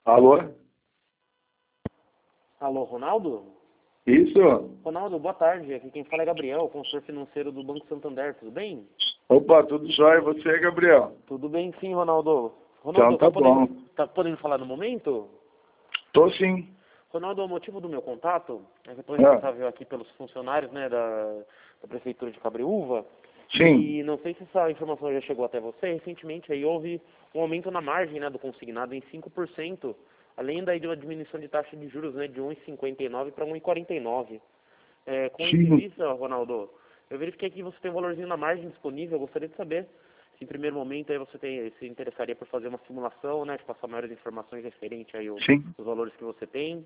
Alô? Alô, Ronaldo? Isso? Ronaldo, boa tarde. Aqui quem fala é Gabriel, consultor financeiro do Banco Santander. Tudo bem? Opa, tudo jóia. E você, Gabriel? Tudo bem sim, Ronaldo. Então tá bom. Tá podendo falar no momento? Tô sim. Ronaldo, o motivo do meu contato é que eu estou Ah, responsável aqui pelos funcionários, né, da Prefeitura de Cabreúva. sim. E não sei se essa informação já chegou até você. Recentemente aí houve um aumento na margem, né, do consignado em 5%, além da diminuição de taxa de juros, né, de 1,59 para 1,49. Com isso em Sim. vista, Ronaldo, eu verifiquei que você tem um valorzinho na margem disponível. Eu gostaria de saber se em primeiro momento aí você se interessaria por fazer uma simulação, né, de passar maiores informações referentes aí Sim. aos valores que você tem.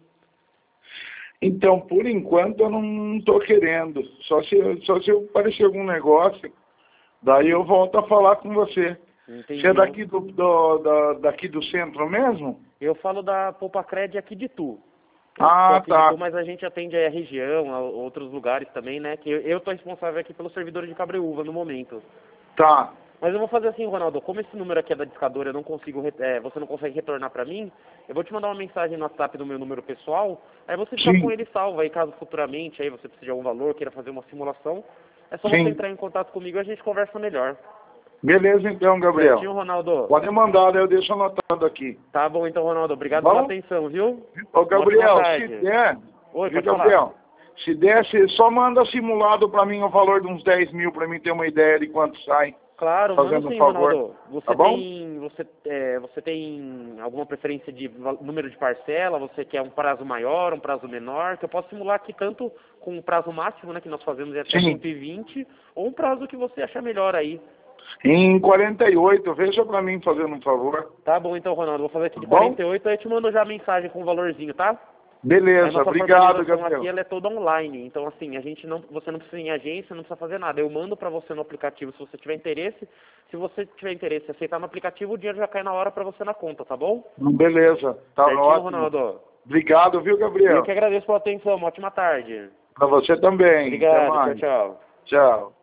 Então, por enquanto eu não tô querendo. Só se aparecer algum negócio, daí eu volto a falar com você. Entendi. Você é daqui daqui do centro mesmo? Eu falo da Poupacred aqui de Itu. Ah, Sou aqui de tá. Itu, mas a gente atende aí a região, a outros lugares também, né? Que eu tô responsável aqui pelos servidores de Cabreúva no momento. Tá. Mas eu vou fazer assim, Ronaldo, como esse número aqui é da discadora, eu não consigo, você não consegue retornar pra mim, eu vou te mandar uma mensagem no WhatsApp do meu número pessoal, aí você fica com Sim. ele salvo, aí caso futuramente aí você precise de algum valor, queira fazer uma simulação, é só você Sim. entrar em contato comigo e a gente conversa melhor. Beleza então, Gabriel. Certinho, Ronaldo? Pode mandar, daí eu deixo anotado aqui. Tá bom então, Ronaldo, obrigado Tá pela bom? atenção, viu? Ô, Uma ótima Gabriel, se tarde. der, Oi, viu, pode falar. Gabriel? Se der, você só manda simulado para mim o valor de uns 10 mil, para mim ter uma ideia de quanto sai. Claro, mando Fazendo um sim, favor. Ronaldo. Tá bom? Você tem alguma preferência de número de parcela? Você quer um prazo maior, um prazo menor? Que eu posso simular aqui tanto com o prazo máximo, né, que nós fazemos é até Sim. 120, ou um prazo que você achar melhor aí. Em 48, veja para mim fazendo um favor. Tá bom então, Ronaldo. Vou fazer aqui de Tá bom? 48, aí eu te mando já a mensagem com o valorzinho, tá? A Beleza, nossa obrigado, formalização aqui Gabriel. ela é toda online, então assim, você não precisa ir em agência, não precisa fazer nada. Eu mando para você no aplicativo se você tiver interesse. Se você tiver interesse em aceitar no aplicativo, o dinheiro já cai na hora para você na conta, tá bom? Beleza, tá Certinho, ótimo. Ronaldo? Obrigado, viu, Eu Gabriel? que agradeço pela atenção, uma ótima tarde. Para você também. Até Obrigado, tchau, mais. tchau. Tchau.